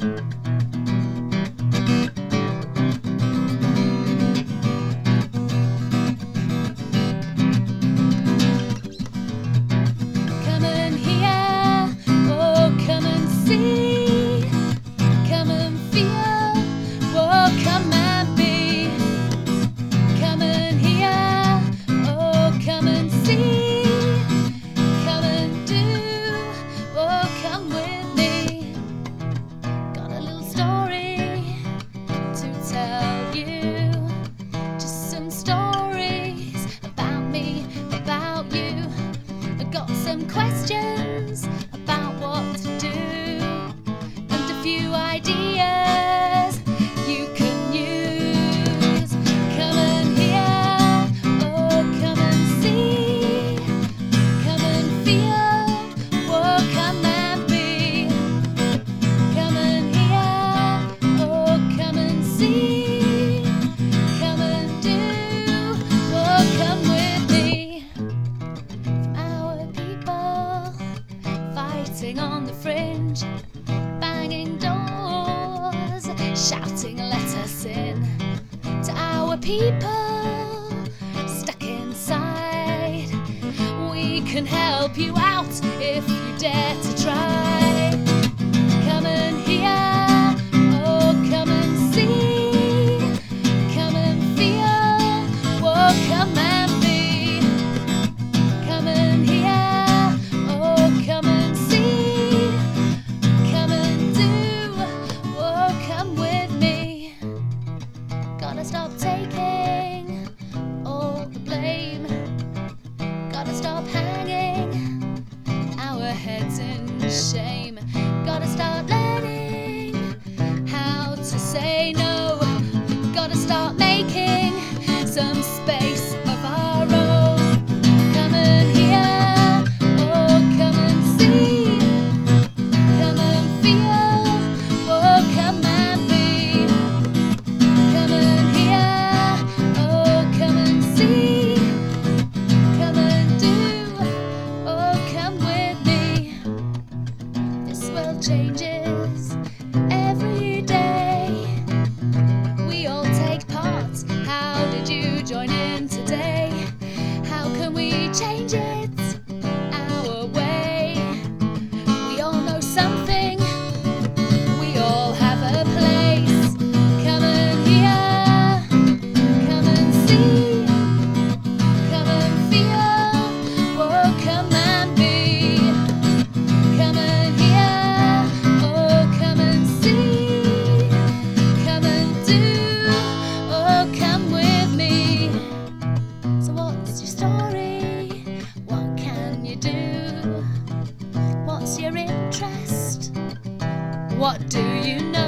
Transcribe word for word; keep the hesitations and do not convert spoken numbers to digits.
Come and hear, oh come and see, come and feel, oh come and be. Come and hear, oh come and see, come and do, oh come with me. Got a little story to tell you, just some stories about me, about you. I got some questions about what to do, and a few ideas you can use. Come and hear, oh come and see, come and feel, oh come and be. Come and hear, oh come and see, come and do, oh come with me. From our people fighting on the fringe, banging doors, shouting let us in. To our people stuck inside, we can help you out if you dare to try. Come and hear, oh come and see, come and feel, oh come and be. Come and hear, oh come and see, come and do, oh come with me. Gotta stop taking all the blame, gotta stop hanging our heads in shame. Gotta start learning how to say no, gotta start making some space of our own. Come and hear, oh come and see, come and feel, oh come and be. Come and hear, oh come and see, come and do, oh come with me. This world changes every day, we all take part. How did you join in today? How can we change it our way? We all know something, we all have a place. Come and hear, come and see, come and feel, oh come and be. Come and hear, oh come and see, come and do, oh come with me. So what's your story? What can you do? What's your interest? What do you know?